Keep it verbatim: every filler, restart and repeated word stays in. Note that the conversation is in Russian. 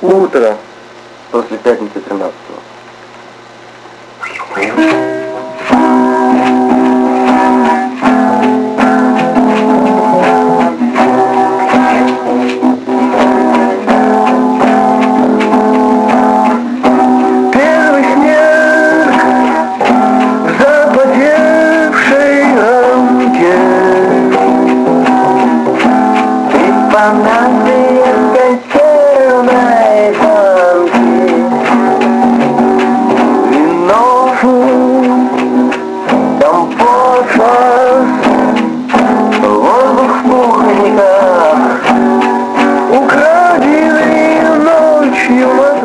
Утро после пятницы тринадцатого. Первый снег в запотевшей рамке, и фанаты консервной банки, вино, компот, воздух в кухонниках, украденный ночью.